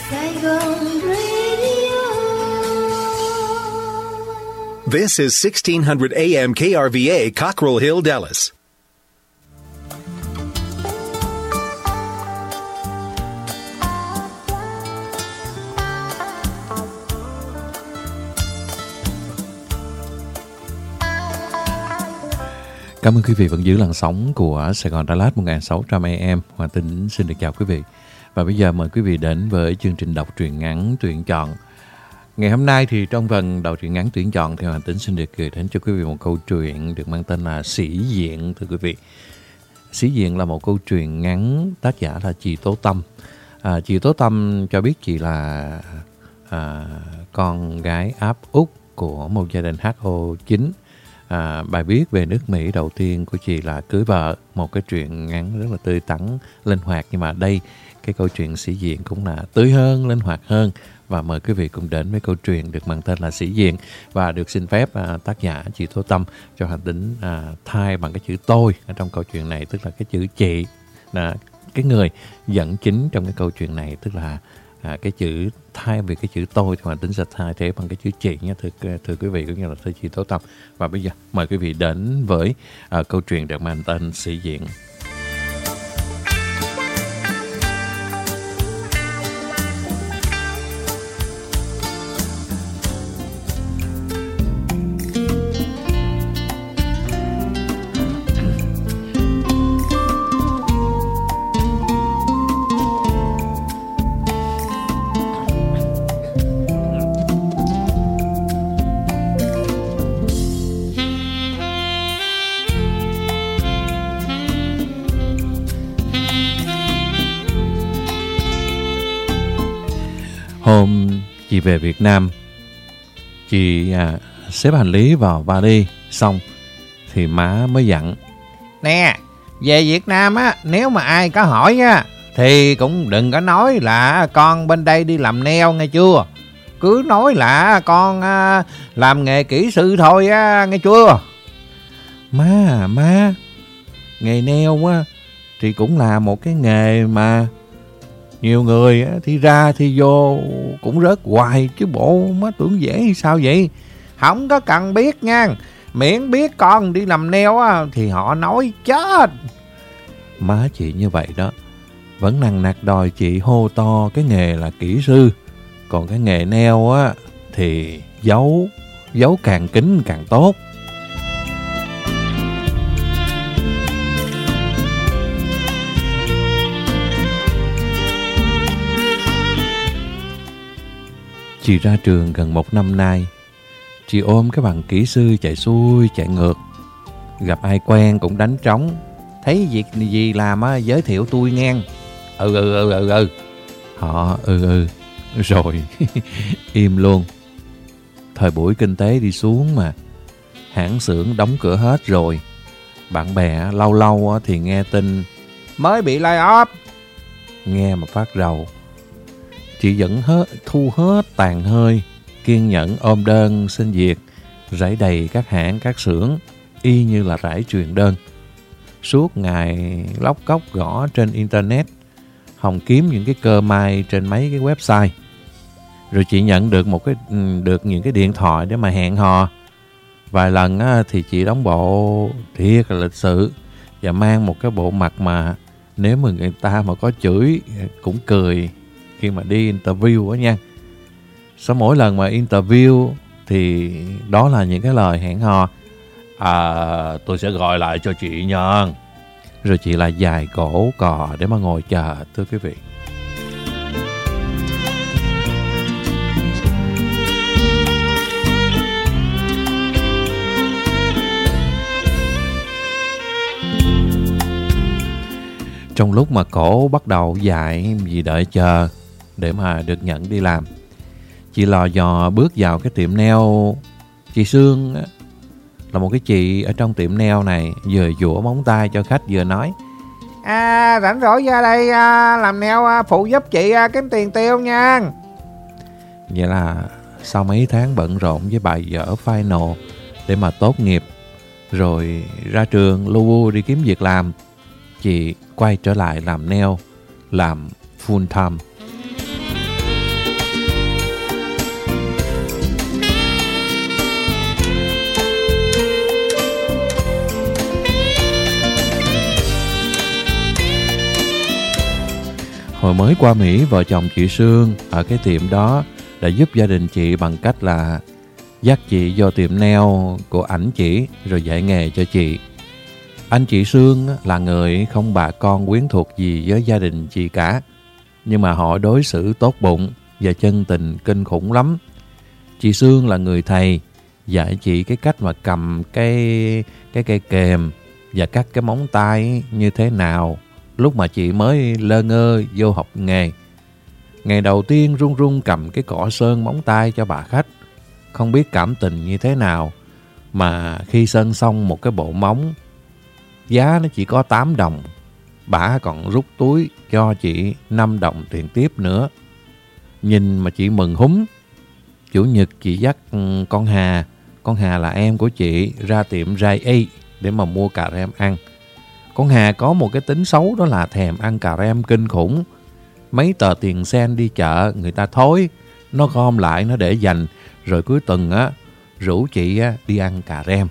Saigon Radio. This is 1600 AM KRVA, Cockrell Hill, Dallas. Cảm ơn quý vị vẫn giữ làn sóng của Sài Gòn Đà Lạt 1600 AM. Hoàng Tính xin được chào quý vị. Và bây giờ mời quý vị đến với chương trình đọc truyện ngắn tuyển chọn. Ngày hôm nay thì trong phần đọc truyện ngắn tuyển chọn thì Hoàng Tính xin được gửi đến cho quý vị một câu chuyện được mang tên là Sĩ Diện, thưa quý vị. Sĩ Diện là một câu chuyện ngắn, tác giả là chị Tố Tâm. Chị Tố Tâm cho biết chị là con gái áp út của một gia đình HO9. Bài viết về nước Mỹ đầu tiên của chị là cưới vợ, một cái chuyện ngắn rất là tươi tắn, linh hoạt. Nhưng mà đây, cái câu chuyện Sĩ Diện cũng là tươi hơn, linh hoạt hơn. Và mời quý vị cùng đến với câu chuyện được mang tên là Sĩ Diện. Và được xin phép tác giả chị Tố Tâm cho Hoàng Tính thay bằng cái chữ tôi ở trong câu chuyện này, tức là cái chữ chị, là cái người dẫn chính trong cái câu chuyện này, tức là cái chữ thay vì cái chữ tôi thì Hoàng Tính sẽ thay thế bằng cái chữ chị nhé, thưa quý vị cũng như là thưa chị Tố Tâm. Và bây giờ mời quý vị đến với câu chuyện được mang tên Sĩ Diện. Hôm chị về Việt Nam, chị xếp hành lý vào vali xong thì má mới dặn: Nè, về Việt Nam á, nếu mà ai có hỏi á thì cũng đừng có nói là con bên đây đi làm nail nghe chưa. Cứ nói là con làm nghề kỹ sư thôi á, nghe chưa. Má, nghề nail á thì cũng là một cái nghề mà nhiều người thì ra thì vô cũng rớt hoài chứ bộ, má tưởng dễ hay sao vậy? Không có cần biết nha, miễn biết con đi làm nail á thì họ nói chết. Má chị như vậy đó, vẫn nằng nặc đòi chị hô to cái nghề là kỹ sư. Còn cái nghề nail á thì giấu càng kín càng tốt. Chị ra trường gần 1 năm nay. Chị ôm cái bằng kỹ sư chạy xuôi chạy ngược. Gặp ai quen cũng đánh trống. Thấy việc gì làm á giới thiệu tôi ngang. Họ rồi im luôn. Thời buổi kinh tế đi xuống mà, hãng xưởng đóng cửa hết rồi. Bạn bè lâu lâu thì nghe tin mới bị lay off, nghe mà phát rầu. Chị vẫn thu hết tàn hơi, kiên nhẫn ôm đơn xin việc, rải đầy các hãng các xưởng y như là rải truyền đơn. Suốt ngày lóc cóc gõ trên internet, hòng kiếm những cái cơ may trên mấy cái website. Rồi chị nhận được được những cái điện thoại để mà hẹn hò. Vài lần thì chị đóng bộ thiệt là lịch sự và mang một cái bộ mặt mà nếu mà người ta mà có chửi cũng cười khi mà đi interview á nha. Sau mỗi lần mà interview thì đó là những cái lời hẹn hò: tôi sẽ gọi lại cho chị nha. Rồi chị lại dài cổ cò để mà ngồi chờ, thưa quý vị. Trong lúc mà cổ bắt đầu dại vì đợi chờ để mà được nhận đi làm, chị lò dò bước vào cái tiệm nail. Chị Sương là một cái chị ở trong tiệm nail này, vừa dũa móng tay cho khách vừa nói: rảnh rỗi ra đây làm nail phụ giúp chị kiếm tiền tiêu nha. Vậy là sau mấy tháng bận rộn với bài vở final để mà tốt nghiệp, rồi ra trường lu bu đi kiếm việc làm, chị quay trở lại làm nail, làm full time. Hồi mới qua Mỹ, vợ chồng chị Sương ở cái tiệm đó đã giúp gia đình chị bằng cách là dắt chị vô tiệm nail của ảnh chị rồi dạy nghề cho chị. Anh chị Sương là người không bà con quyến thuộc gì với gia đình chị cả, nhưng mà họ đối xử tốt bụng và chân tình kinh khủng lắm. Chị Sương là người thầy dạy chị cái cách mà cầm cái cây kềm và cắt cái móng tay như thế nào lúc mà chị mới lơ ngơ vô học nghề. Ngày đầu tiên run run cầm cái cọ sơn móng tay cho bà khách, không biết cảm tình như thế nào mà khi sơn xong một cái bộ móng giá nó chỉ có 8 đồng, bả còn rút túi cho chị 5 đồng tiền tiếp nữa. Nhìn mà chị mừng húm. Chủ nhật chị dắt con Hà là em của chị ra tiệm Rai A để mà mua cà rem ăn. Con Hà có một cái tính xấu, đó là thèm ăn cà rem kinh khủng. Mấy tờ tiền sen đi chợ người ta thối, nó gom lại nó để dành, rồi cuối tuần rủ chị đi ăn cà rem.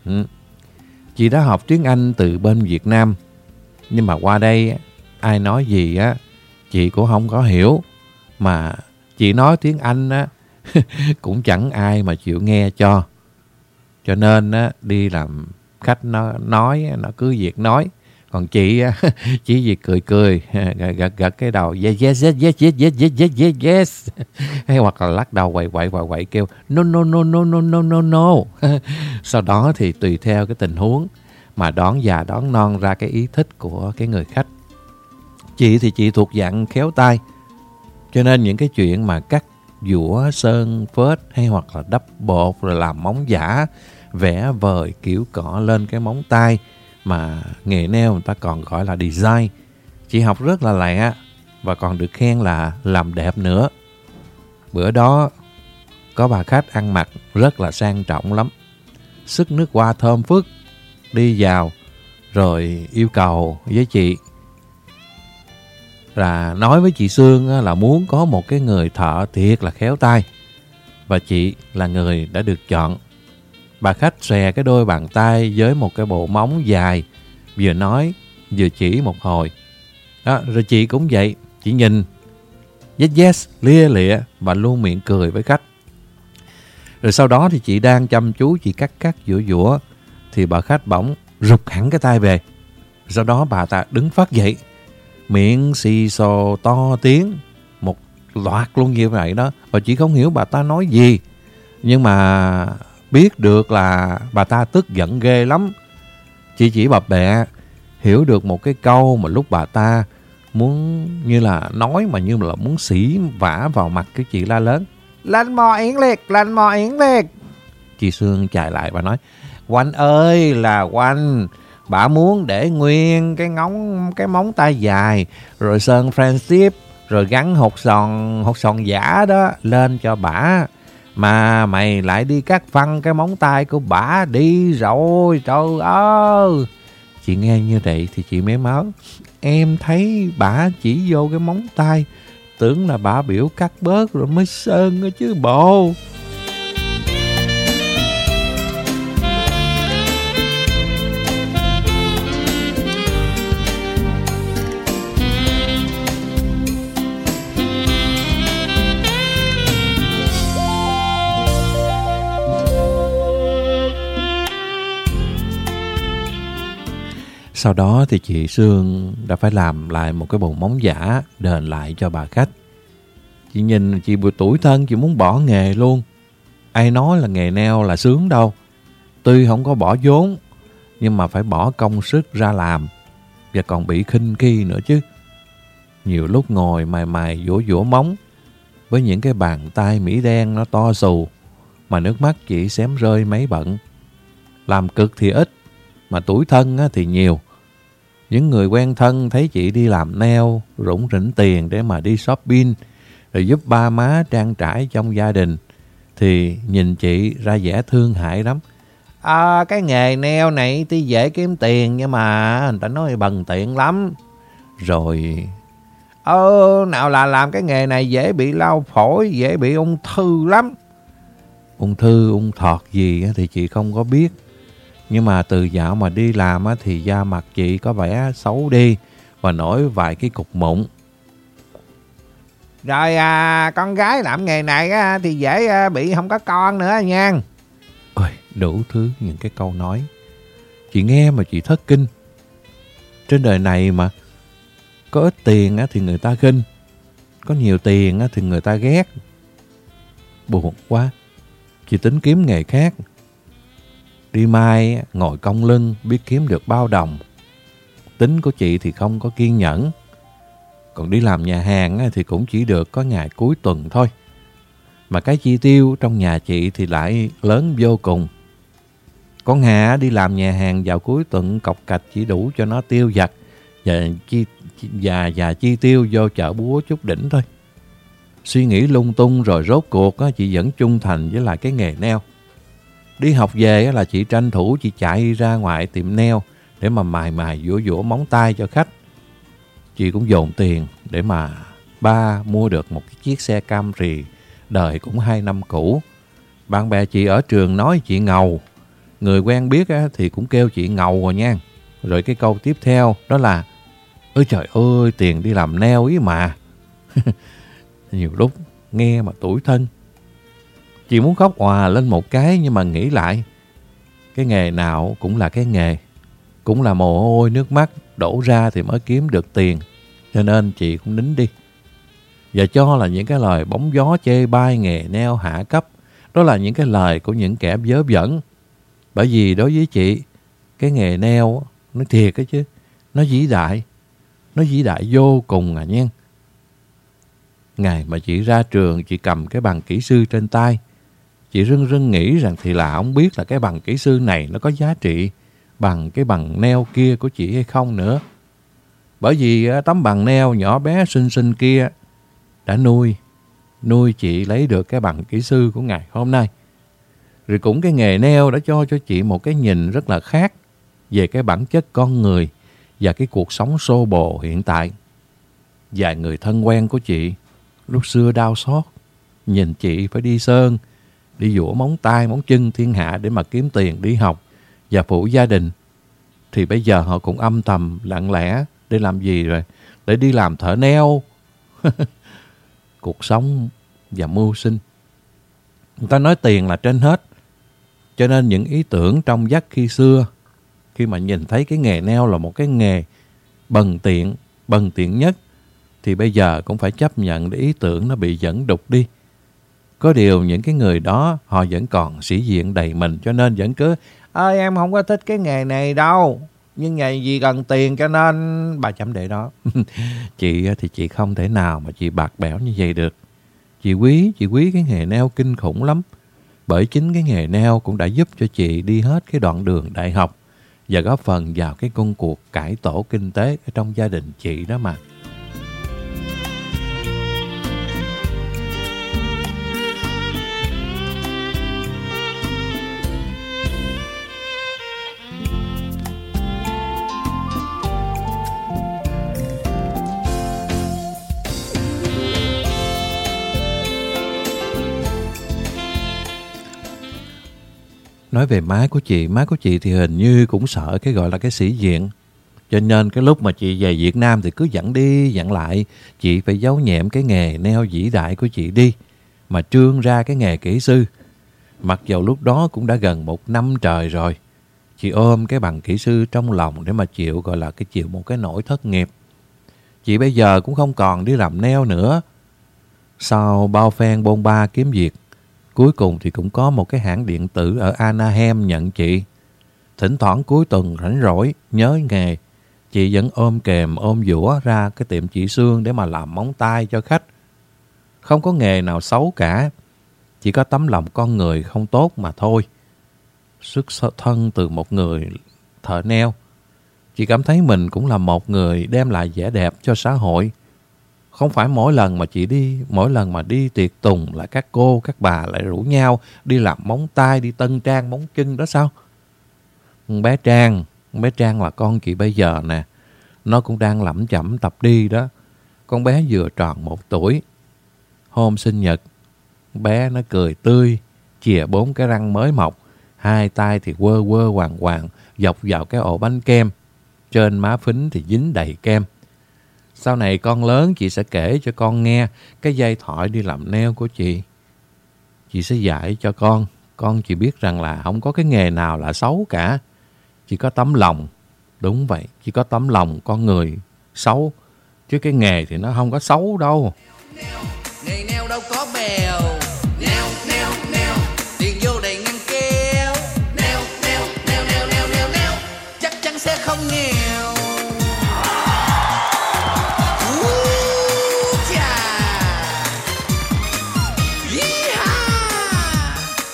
Chị đã học tiếng Anh từ bên Việt Nam, nhưng mà qua đây ai nói gì chị cũng không có hiểu. Mà chị nói tiếng Anh cũng chẳng ai mà chịu nghe cho. Cho nên đi làm khách nó nói, nó cứ việc nói. Còn chị chỉ việc cười gật cái đầu yes yes yes yes yes yes yes yes yes yes. Hay hoặc là lắc đầu quậy kêu no no no no no no no no. Sau đó thì tùy theo cái tình huống mà đón già đón non ra cái ý thích của cái người khách. Chị thì chị thuộc dạng khéo tay, cho nên những cái chuyện mà cắt dũa sơn phết hay hoặc là đắp bột rồi làm móng giả, vẽ vời kiểu cọ lên cái móng tay mà nghề nail người ta còn gọi là design, chị học rất là lẹ và còn được khen là làm đẹp nữa. Bữa đó có bà khách ăn mặc rất là sang trọng lắm, sức nước hoa thơm phức, đi vào rồi yêu cầu với chị là nói với chị Sương là muốn có một cái người thợ thiệt là khéo tay, và chị là người đã được chọn. Bà khách xòe cái đôi bàn tay với một cái bộ móng dài, vừa nói vừa chỉ một hồi. Đó, rồi chị cũng vậy, chị nhìn yes yes lia lịa và luôn miệng cười với khách. Rồi sau đó thì chị đang chăm chú chị cắt dũa thì bà khách bỗng rụt hẳn cái tay về. Sau đó bà ta đứng phát dậy, miệng xì xồ to tiếng một loạt luôn như vậy đó. Và chị không hiểu bà ta nói gì, nhưng mà biết được là bà ta tức giận ghê lắm. Chị chỉ bập bẹ hiểu được một cái câu mà lúc bà ta muốn như là nói mà như là muốn xỉ vả vào mặt cái chị la lớn: Lanh mò yến liệt. Chị Sương chạy lại và nói: Quanh ơi là Quanh, bà muốn để nguyên cái móng tay dài rồi sơn friendship rồi gắn hột sòn giả đó lên cho bả, mà mày lại đi cắt phăng cái móng tay của bả đi rồi, trời ơi. Chị nghe như vậy thì chị méo máu. Em thấy bả chỉ vô cái móng tay, tưởng là bả biểu cắt bớt rồi mới sơn nữa chứ bộ. Sau đó thì chị Sương đã phải làm lại một cái bộ móng giả đền lại cho bà khách. Chị nhìn chị vừa tủi thân, chị muốn bỏ nghề luôn. Ai nói là nghề nail là sướng đâu. Tuy không có bỏ vốn, nhưng mà phải bỏ công sức ra làm, và còn bị khinh khi nữa chứ. Nhiều lúc ngồi mài vỗ móng với những cái bàn tay Mỹ đen nó to xù, mà nước mắt chị xém rơi mấy bận. Làm cực thì ít, mà tủi thân thì nhiều. Những người quen thân thấy chị đi làm nail, rủng rỉnh tiền để mà đi shopping, rồi giúp ba má trang trải trong gia đình, thì nhìn chị ra vẻ thương hại lắm. Cái nghề nail này tuy dễ kiếm tiền, nhưng mà người ta nói bần tiện lắm. Rồi nào là làm cái nghề này dễ bị lao phổi, dễ bị ung thư lắm. Ung thọt gì thì chị không có biết. Nhưng mà từ dạo mà đi làm thì da mặt chị có vẻ xấu đi và nổi vài cái cục mụn. Rồi con gái làm nghề này thì dễ bị không có con nữa nha. Ôi, đủ thứ những cái câu nói. Chị nghe mà chị thất kinh. Trên đời này mà có ít tiền thì người ta khinh, có nhiều tiền thì người ta ghét. Buồn quá. Chị tính kiếm nghề khác. Đi mai ngồi cong lưng biết kiếm được bao đồng. Tính của chị thì không có kiên nhẫn. Còn đi làm nhà hàng thì cũng chỉ được có ngày cuối tuần thôi. Mà cái chi tiêu trong nhà chị thì lại lớn vô cùng. Con Hà đi làm nhà hàng vào cuối tuần cọc cạch chỉ đủ cho nó tiêu vặt và chi tiêu vô chợ búa chút đỉnh thôi. Suy nghĩ lung tung rồi rốt cuộc chị vẫn trung thành với lại cái nghề nail. Đi học về là chị tranh thủ chị chạy ra ngoài tiệm nail để mà mài vũa móng tay cho khách. Chị cũng dồn tiền để mà ba mua được một cái chiếc xe Camry đời cũng 2 năm cũ. Bạn bè chị ở trường nói chị ngầu. Người quen biết thì cũng kêu chị ngầu rồi nha. Rồi cái câu tiếp theo đó là: ôi trời ơi, tiền đi làm nail ý mà. Nhiều lúc nghe mà tủi thân. Chị muốn khóc òa lên một cái, nhưng mà nghĩ lại, cái nghề nào cũng là cái nghề, cũng là mồ hôi nước mắt đổ ra thì mới kiếm được tiền. Cho nên chị cũng nín đi. Và cho là những cái lời bóng gió chê bai nghề nail hạ cấp, đó là những cái lời của những kẻ vớ vẩn. Bởi vì đối với chị, cái nghề nail nó thiệt đó chứ, nó vĩ đại. Nó vĩ đại vô cùng nha. Ngày mà chị ra trường, chị cầm cái bằng kỹ sư trên tay, chị rưng nghĩ rằng thì là không biết là cái bằng kỹ sư này nó có giá trị bằng cái bằng nail kia của chị hay không nữa. Bởi vì tấm bằng nail nhỏ bé xinh xinh kia đã nuôi chị lấy được cái bằng kỹ sư của ngày hôm nay. Rồi cũng cái nghề nail đã cho chị một cái nhìn rất là khác về cái bản chất con người và cái cuộc sống xô bồ hiện tại. Vài người thân quen của chị lúc xưa đau xót, nhìn chị phải đi sơn, đi vũa móng tay móng chân thiên hạ để mà kiếm tiền đi học và phụ gia đình, thì bây giờ họ cũng âm thầm lặng lẽ để làm gì rồi? Để đi làm thợ nail. Cuộc sống và mưu sinh. Người ta nói tiền là trên hết. Cho nên những ý tưởng trong vắt khi xưa, khi mà nhìn thấy cái nghề nail là một cái nghề bần tiện nhất, thì bây giờ cũng phải chấp nhận để ý tưởng nó bị dẫn đục đi. Có điều những cái người đó họ vẫn còn sĩ diện đầy mình, cho nên vẫn cứ em không có thích cái nghề này đâu, nhưng nghề gì cần tiền cho nên bà chấm để đó. Chị thì chị không thể nào mà chị bạc bẽo như vậy được. Chị quý cái nghề nail kinh khủng lắm. Bởi chính cái nghề nail cũng đã giúp cho chị đi hết cái đoạn đường đại học và góp phần vào cái công cuộc cải tổ kinh tế ở trong gia đình chị đó mà. Nói về má của chị thì hình như cũng sợ cái gọi là cái sĩ diện. Cho nên cái lúc mà chị về Việt Nam thì cứ dặn đi dặn lại, chị phải giấu nhẹm cái nghề nail vĩ đại của chị đi, mà trương ra cái nghề kỹ sư. Mặc dầu lúc đó cũng đã gần 1 năm trời rồi, chị ôm cái bằng kỹ sư trong lòng để mà chịu gọi là chịu một cái nỗi thất nghiệp. Chị bây giờ cũng không còn đi làm nail nữa. Sau bao phen bôn ba kiếm việc, cuối cùng thì cũng có một cái hãng điện tử ở Anaheim nhận chị. Thỉnh thoảng cuối tuần rảnh rỗi, nhớ nghề, chị vẫn ôm kềm ôm dũa ra cái tiệm chị Sương để mà làm móng tay cho khách. Không có nghề nào xấu cả, chỉ có tấm lòng con người không tốt mà thôi. Xuất thân từ một người thợ nail, chị cảm thấy mình cũng là một người đem lại vẻ đẹp cho xã hội. Không phải mỗi lần mà đi tiệc tùng là các cô, các bà lại rủ nhau đi làm móng tay, đi tân trang móng chân đó sao? Bé Trang là con chị bây giờ nè, nó cũng đang lẩm chẩm tập đi đó. Con bé vừa tròn 1 tuổi. Hôm sinh nhật, bé nó cười tươi, chìa 4 cái răng mới mọc, 2 tay thì quơ hoàng dọc vào cái ổ bánh kem. Trên má phính thì dính đầy kem. Sau này con lớn chị sẽ kể cho con nghe cái giai thoại đi làm nail của chị. Chị sẽ dạy cho con chỉ biết rằng là không có cái nghề nào là xấu cả. Chỉ có tấm lòng, đúng vậy, chỉ có tấm lòng con người xấu. Chứ cái nghề thì nó không có xấu đâu. Nghề nail đâu có bèo. Nail, nail, nail, tiền vô đầy ngăn kéo. Nail, nail, nail, nail, nail, nail, nail, chắc chắn sẽ không nghèo. Chà. Yee-haw.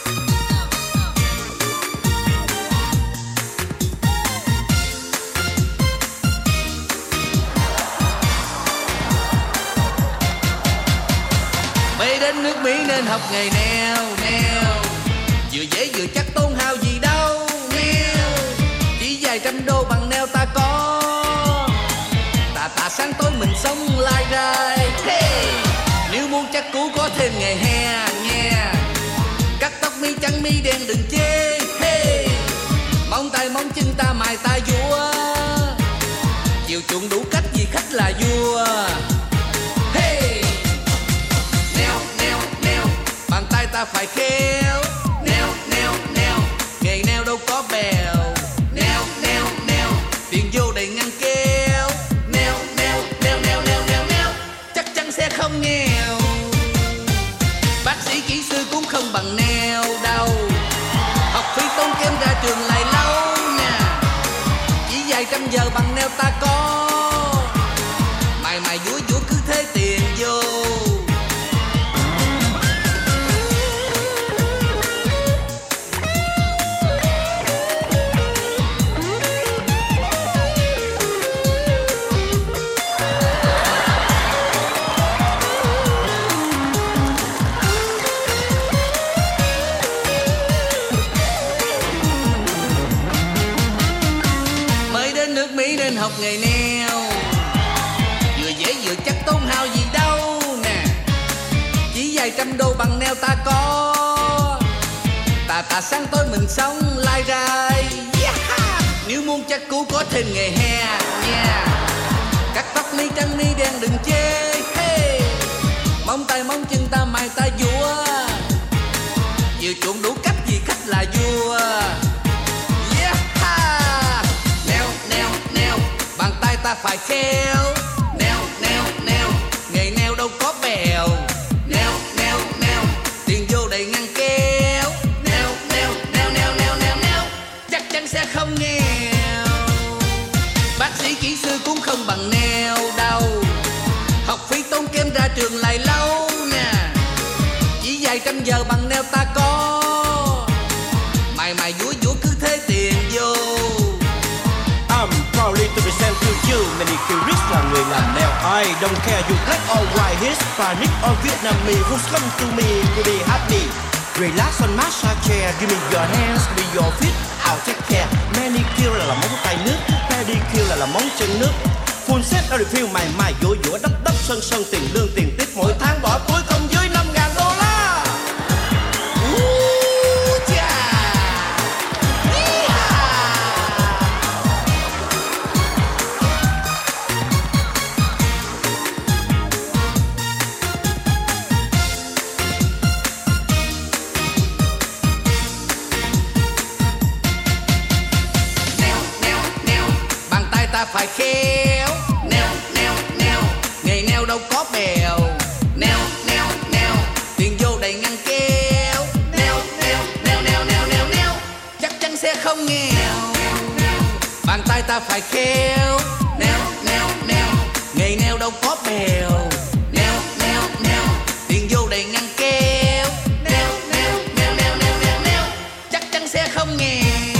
Bay đến nước Mỹ nên học nghề nail, nail. Vừa dễ vừa chắc tốn hao gì đâu. Nail chỉ vài trăm đô bằng nail ta có. Tạ sáng tối mình sống lai rai. Hey. Nếu muốn chắc cú có thêm nghề he nha. Cắt tóc mi trắng mi đen đừng chê. Hey. Móng tay móng chân ta mài ta vua. Chiều chuộng đủ cách vì khách là vua. Hey. Nail, nail, nail, bàn tay ta phải khéo. Nail, nail, nail, nghề nail đâu có bèo. Nail, nail, nail, tiền vô đầy ngăn kéo. Nail, nail, nail, nail, nail, nail, nail, chắc chắn sẽ không nghèo. Bác sĩ kỹ sư cũng không bằng nail đâu. Học phí tốn kém ra trường lại lâu nha. Chỉ vài trăm giờ bằng nail ta có. Mày vúa vúa cứ thế tiền vô. Mới đến nước Mỹ nên học nghề nail. Vừa dễ vừa chắc tốn hao gì đâu nè. Chỉ vài trăm đô bằng nail ta có. Tạ sáng tối mình sống lai rai. Yeah. Nếu muốn chắc cú có thêm nghề he nha. Cắt tóc mi trắng mi đen đừng chê. Hey. Móng tay móng chân ta mài ta vua. Vừa chuộng đủ cách vì khách là vua. Yeah. Nail, nail, nail, bàn tay ta phải khéo. Nail, nail, nail, nghề nail đâu có bèo. Nail, nail, nail, tiền vô đầy ngăn kéo. Nail, nail, nail, nail, nail, nail, nail, chắc chắn sẽ không nghèo. Bác sĩ kỹ sư cũng không bằng nail đâu. Học phí tốn kém ra trường lại lâu nè. Chỉ vài trăm giờ bằng nail ta có. Mày vúa vúa cứ thế tiền vô. I'm proudly to present to you manicurist là người làm nail. I don't care you black or white, Hispanic or Vietnamese. Who's come to me to be happy? Relax on massage chair, give me your hands, give me your feet, I'll take care. Manicure là móng tay nước, pedicure là móng chân nước. Full set ở refill mày mài vỗ vỗ đắp đắp sân sân tiền lương tiền tiếp mỗi tháng bỏ túi không dưới $5,000. Phải khéo. Nail, nail, nail, nghề nail đâu có bèo. Nail, nail, nail, tiền vô đầy ngăn kéo. Nail, nail, nail, nail, nail, nail, nail, chắc chắn sẽ không nghèo. Bàn tay ta phải khéo. Nail, nail, nail, nghề nail đâu có bèo. Nail, nail, nail, tiền vô đầy ngăn kéo. Nail, nail, nail, nail, nail, nail, nail, chắc chắn sẽ không nghèo.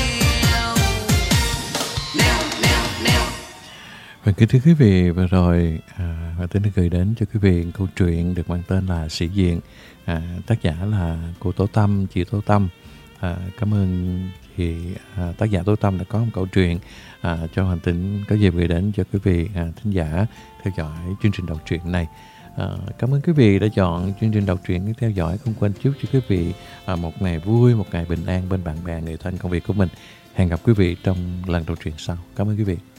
Và kính thưa quý vị, vừa rồi Hoàng Tính đã gửi đến cho quý vị câu chuyện được mang tên là Sĩ Diện. Tác giả là cô Tố Tâm, chị Tố Tâm. Cảm ơn chị tác giả Tố Tâm đã có một câu chuyện cho Hoàng Tính có dịp gửi đến cho quý vị thính giả theo dõi chương trình đọc truyện này. Cảm ơn quý vị đã chọn chương trình đọc truyện để theo dõi. Không quên chúc cho quý vị một ngày vui, một ngày bình an bên bạn bè, người thân, công việc của mình. Hẹn gặp quý vị trong lần đọc truyện sau. Cảm ơn quý vị.